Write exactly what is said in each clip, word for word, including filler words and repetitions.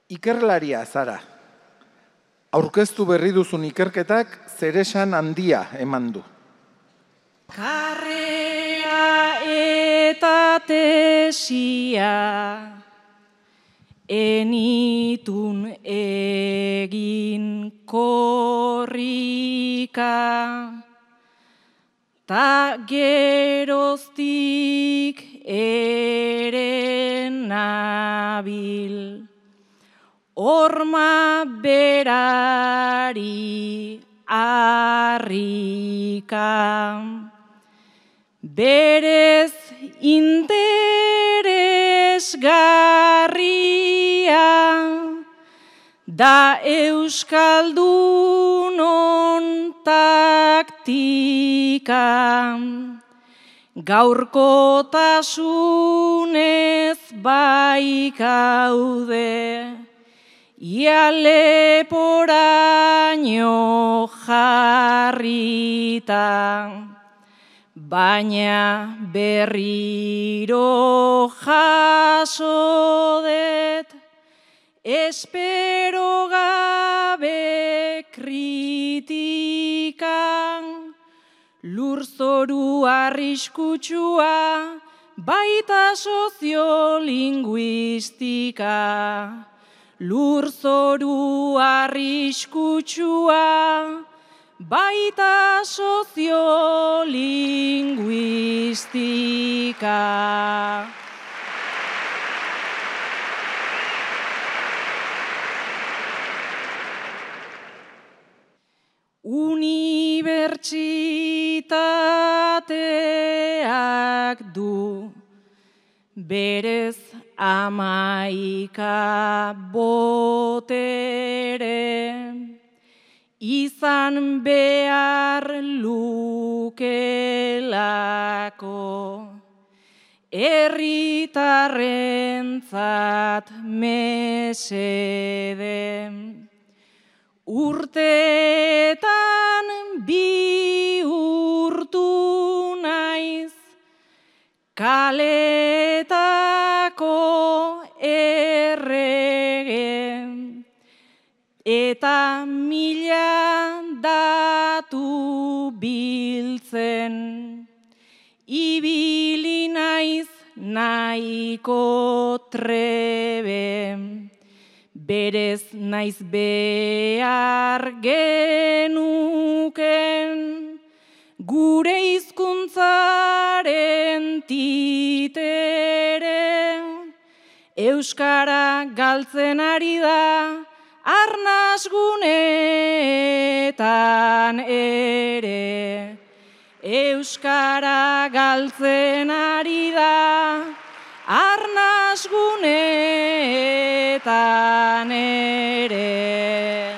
Ikerlaria zara. Aurkeztu berri duzun ikerketak zeresan handia eman du. Karrea eta tesia enitun egin korrika, ta geroztik ere nabil, horma berari harrika. Berez interesgarria da euskaldunon taktika, gaurkotasunez bai gaude, ia leporaino jarrita. Baina berriro jaso det, espero gabe kritikan, lurzoru arriskutsua baita soziolinguistika. Lurzoru arriskutsua baita soziolinguistika. Unibertsitateak du berez amaika botere, izan behar lukelako, herritarrentzat mesede. Urteetan bihurtu naiz kaletako errege, eta mila datu biltzen, ibili naiz nahiko trebe. Berez naiz behar genuken, gure hizkuntzaren titere, euskara galtzen ari da arnas guneetan ere. Euskara galtzen ari da arnas guneetan ere.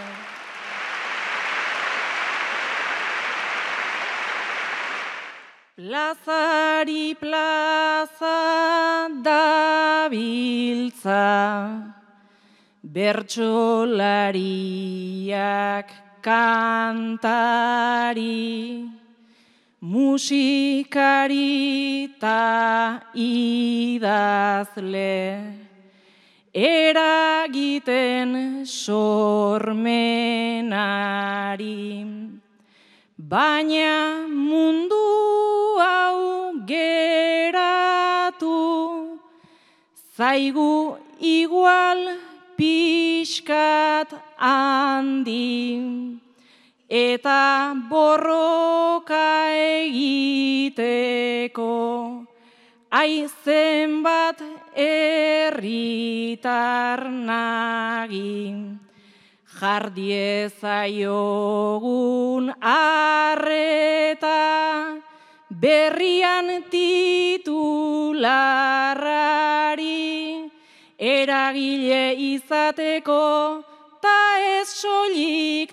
Plazari plaza dabiltza, bertsolariak kantari, musikari ta idazle, eragiten sormenari. Baina mundu hau geratu, zaigu igual pixkat handi, eta borroka egiteko, aizen bat herritar nagi. Jardiezaiogun arreta berrian titularari, eragile izateko ta ez soilik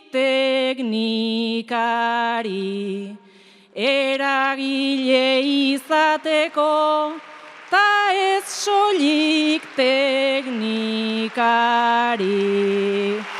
teknikari. Eragile izateko ta ez soilik teknikari.